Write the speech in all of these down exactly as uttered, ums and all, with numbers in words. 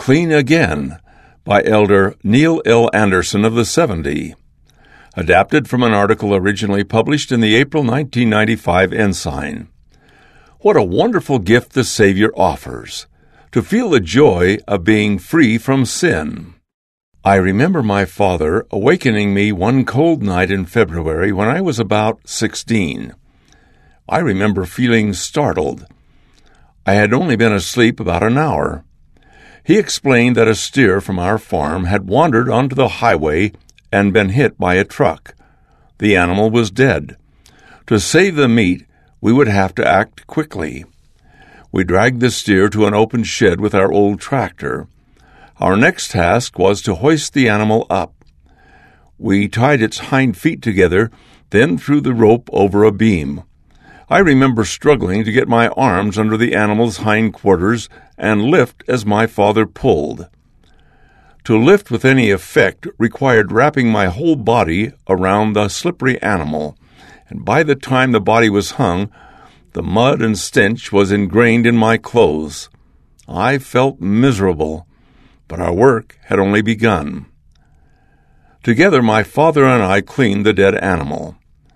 Clean Again by Elder Neil L. Anderson of the seventy. Adapted from an article originally published in the April nineteen ninety-five Ensign. What a wonderful gift the Savior offers, to feel the joy of being free from sin. I remember my father awakening me one cold night in February when I was about sixteen. I remember feeling startled. I had only been asleep about an hour. He explained that a steer from our farm had wandered onto the highway and been hit by a truck. The animal was dead. To save the meat, we would have to act quickly. We dragged the steer to an open shed with our old tractor. Our next task was to hoist the animal up. We tied its hind feet together, then threw the rope over a beam. I remember struggling to get my arms under the animal's hind quarters and lift as my father pulled. To lift with any effect required wrapping my whole body around the slippery animal, and by the time the body was hung, the mud and stench was ingrained in my clothes. I felt miserable, but our work had only begun. Together my father and I cleaned the dead animal.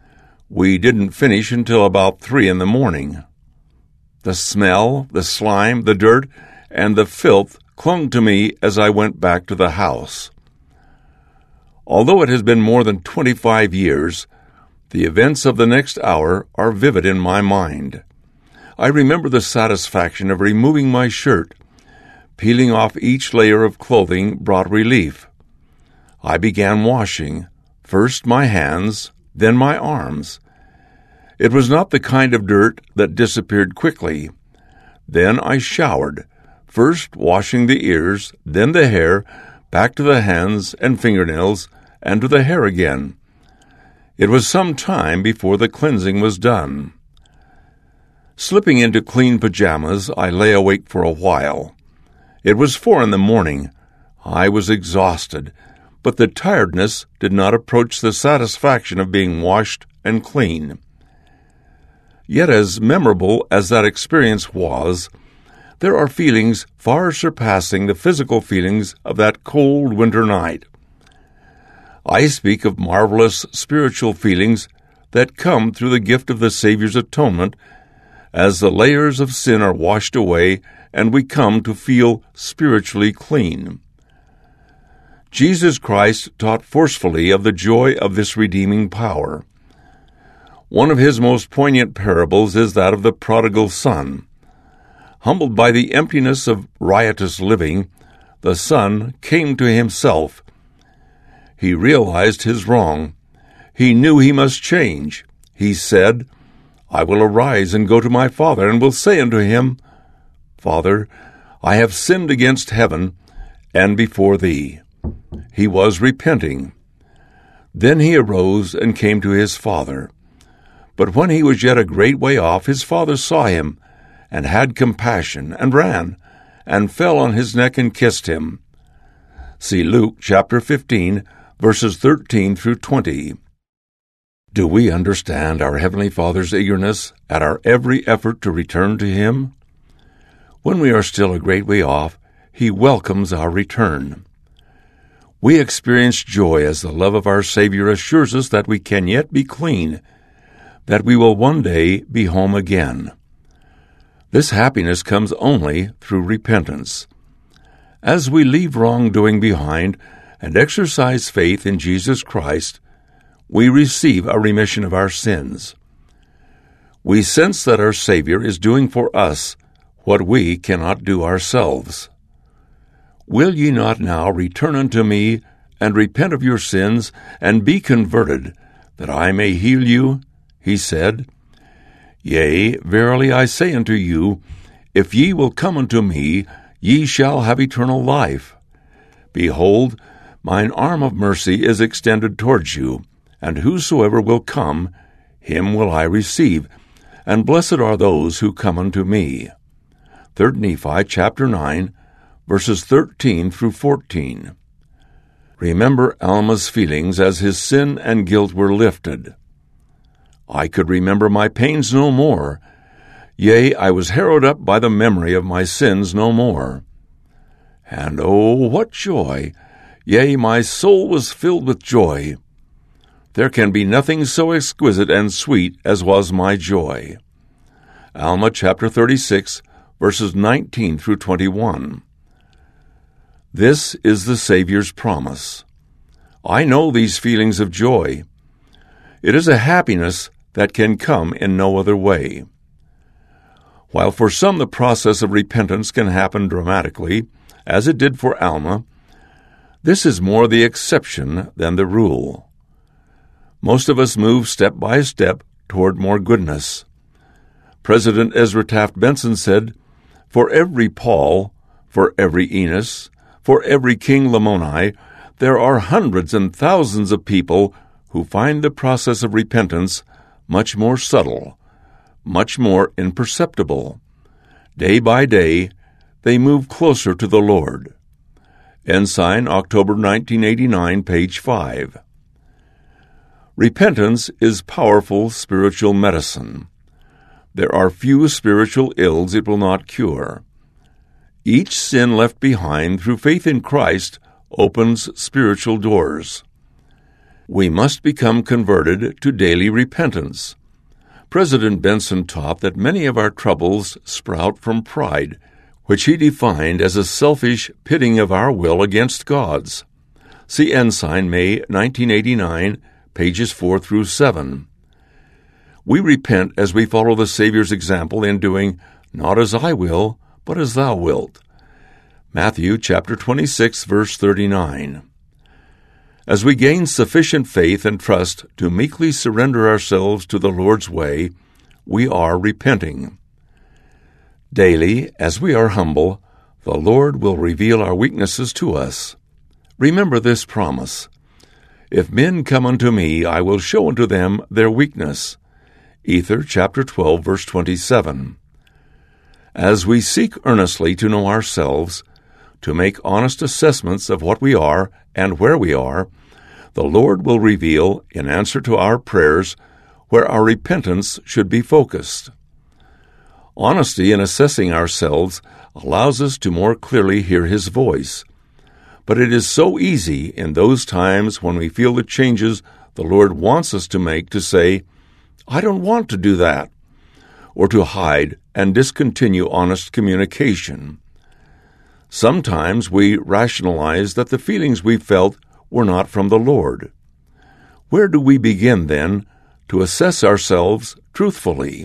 We didn't finish until about three in the morning. The smell, the slime, the dirt, and the filth clung to me as I went back to the house. Although it has been more than twenty-five years, the events of the next hour are vivid in my mind. I remember the satisfaction of removing my shirt. Peeling off each layer of clothing brought relief. I began washing, first my hands, then my arms. It was not the kind of dirt that disappeared quickly. Then I showered, first washing the ears, then the hair, back to the hands and fingernails, and to the hair again. It was some time before the cleansing was done. Slipping into clean pajamas, I lay awake for a while. It was four in the morning. I was exhausted, but the tiredness did not approach the satisfaction of being washed and clean. Yet as memorable as that experience was, there are feelings far surpassing the physical feelings of that cold winter night. I speak of marvelous spiritual feelings that come through the gift of the Savior's atonement as the layers of sin are washed away and we come to feel spiritually clean. Jesus Christ taught forcefully of the joy of this redeeming power. One of his most poignant parables is that of the prodigal son. Humbled by the emptiness of riotous living, the son came to himself. He realized his wrong. He knew he must change. He said, "I will arise and go to my father, and will say unto him, Father, I have sinned against heaven and before thee." He was repenting. Then he arose and came to his father. But when he was yet a great way off, his father saw him, and had compassion, and ran, and fell on his neck and kissed him. See Luke chapter fifteen, verses thirteen through twenty. Do we understand our Heavenly Father's eagerness at our every effort to return to him? When we are still a great way off, he welcomes our return. We experience joy as the love of our Savior assures us that we can yet be clean, that we will one day be home again. This happiness comes only through repentance. As we leave wrongdoing behind and exercise faith in Jesus Christ, we receive a remission of our sins. We sense that our Savior is doing for us what we cannot do ourselves. Will ye not now return unto me, and repent of your sins, and be converted, that I may heal you? He said. Yea, verily I say unto you, if ye will come unto me, ye shall have eternal life. Behold, mine arm of mercy is extended towards you, and whosoever will come, him will I receive, and blessed are those who come unto me. Third Nephi chapter nine, verses thirteen through fourteen. Remember Alma's feelings as his sin and guilt were lifted. I could remember my pains no more. Yea, I was harrowed up by the memory of my sins no more. And oh, what joy! Yea, my soul was filled with joy. There can be nothing so exquisite and sweet as was my joy. Alma chapter thirty-six, verses nineteen through twenty-one. This is the Savior's promise. I know these feelings of joy. It is a happiness that can come in no other way. While for some the process of repentance can happen dramatically, as it did for Alma, this is more the exception than the rule. Most of us move step by step toward more goodness. President Ezra Taft Benson said, "For every Paul, for every Enos, for every King Lamoni, there are hundreds and thousands of people who find the process of repentance much more subtle, much more imperceptible. Day by day, they move closer to the Lord." Ensign, October nineteen eighty-nine, page five. Repentance is powerful spiritual medicine. There are few spiritual ills it will not cure. Each sin left behind through faith in Christ opens spiritual doors. We must become converted to daily repentance. President Benson taught that many of our troubles sprout from pride, which he defined as a selfish pitting of our will against God's. See Ensign, May nineteen eighty-nine, pages four through seven. We repent as we follow the Savior's example in doing, "Not as I will, but as thou wilt." Matthew chapter twenty-six, verse thirty-nine. As we gain sufficient faith and trust to meekly surrender ourselves to the Lord's way, we are repenting. Daily, as we are humble, the Lord will reveal our weaknesses to us. Remember this promise: "If men come unto me, I will show unto them their weakness." Ether chapter twelve, verse twenty-seven. As we seek earnestly to know ourselves, to make honest assessments of what we are and where we are, the Lord will reveal, in answer to our prayers, where our repentance should be focused. Honesty in assessing ourselves allows us to more clearly hear His voice. But it is so easy in those times when we feel the changes the Lord wants us to make to say, "I don't want to do that," or to hide and discontinue honest communication. Sometimes we rationalize that the feelings we felt were not from the Lord. Where do we begin, then, to assess ourselves truthfully?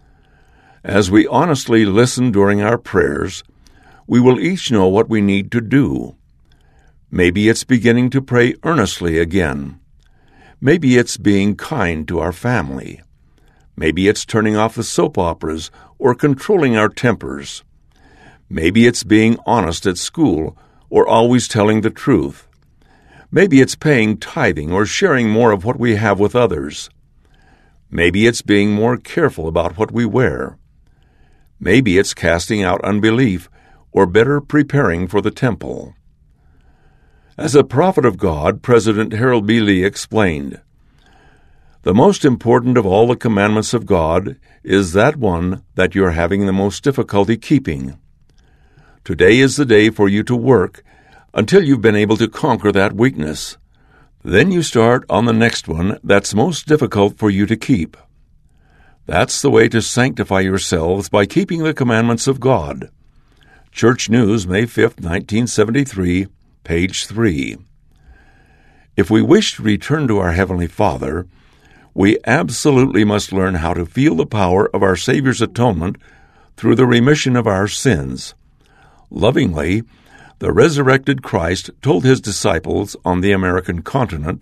As we honestly listen during our prayers, we will each know what we need to do. Maybe it's beginning to pray earnestly again. Maybe it's being kind to our family. Maybe it's turning off the soap operas or controlling our tempers. Maybe it's being honest at school or always telling the truth. Maybe it's paying tithing or sharing more of what we have with others. Maybe it's being more careful about what we wear. Maybe it's casting out unbelief or better preparing for the temple. As a prophet of God, President Harold B. Lee explained, "The most important of all the commandments of God is that one that you're having the most difficulty keeping. Today is the day for you to work until you've been able to conquer that weakness. Then you start on the next one that's most difficult for you to keep. That's the way to sanctify yourselves, by keeping the commandments of God." Church News, May fifth, nineteen seventy-three, page three. If we wish to return to our Heavenly Father, we absolutely must learn how to feel the power of our Savior's atonement through the remission of our sins. Lovingly, the resurrected Christ told His disciples on the American continent,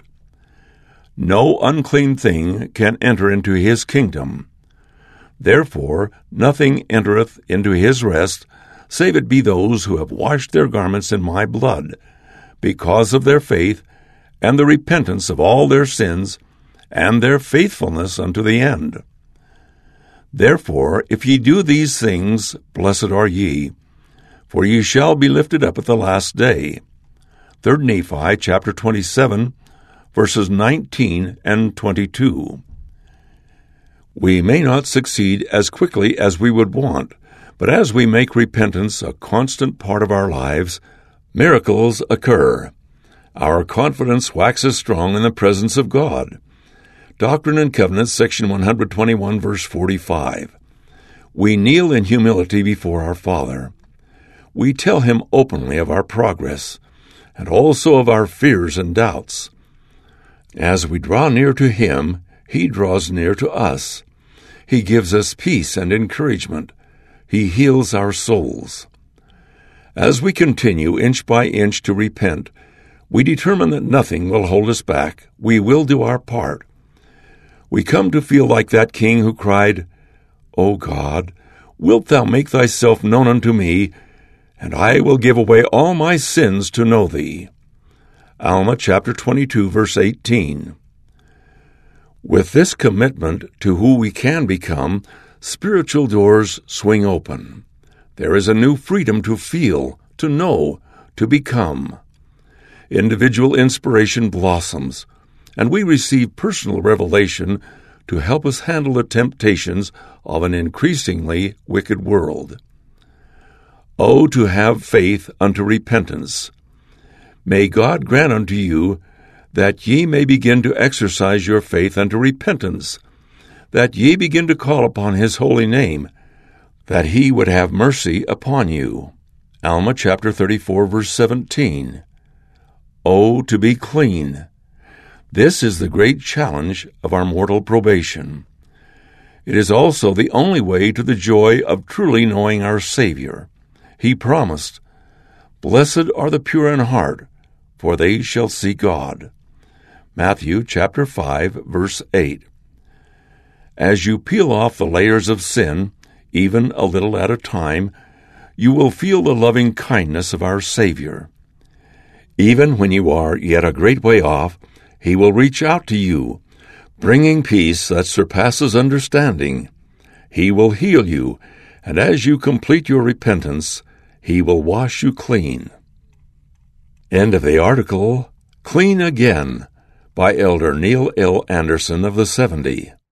"No unclean thing can enter into His kingdom. Therefore nothing entereth into His rest, save it be those who have washed their garments in my blood, because of their faith and the repentance of all their sins, and their faithfulness unto the end. Therefore, if ye do these things, blessed are ye, for ye shall be lifted up at the last day." Third Nephi chapter twenty-seven, verses nineteen and twenty-two. We may not succeed as quickly as we would want, but as we make repentance a constant part of our lives, Miracles occur. Our confidence waxes strong in the presence of God. Doctrine and Covenants, section one twenty-one, verse forty-five. We kneel in humility before our Father. We tell Him openly of our progress, and also of our fears and doubts. As we draw near to Him, He draws near to us. He gives us peace and encouragement. He heals our souls. As we continue inch by inch to repent, we determine that nothing will hold us back. We will do our part. We come to feel like that king who cried, O God, wilt thou make thyself known unto me, and I will give away all my sins to know thee. Alma chapter twenty-two, verse eighteen. With this commitment to who we can become, spiritual doors swing open. There is a new freedom to feel, to know, to become. Individual inspiration blossoms, and we receive personal revelation to help us handle the temptations of an increasingly wicked world. Oh, to have faith unto repentance! May God grant unto you that ye may begin to exercise your faith unto repentance, that ye begin to call upon His holy name, that He would have mercy upon you. Alma chapter thirty-four, verse seventeen. Oh, to be clean! This is the great challenge of our mortal probation. It is also the only way to the joy of truly knowing our Savior. He promised, Blessed are the pure in heart, for they shall see God. Matthew chapter five, verse eight. As you peel off the layers of sin, even a little at a time, you will feel the loving kindness of our Savior. Even when you are yet a great way off, He will reach out to you, bringing peace that surpasses understanding. He will heal you, and as you complete your repentance, He will wash you clean. End of the article, Clean Again, by Elder Neil L. Anderson of the seventy.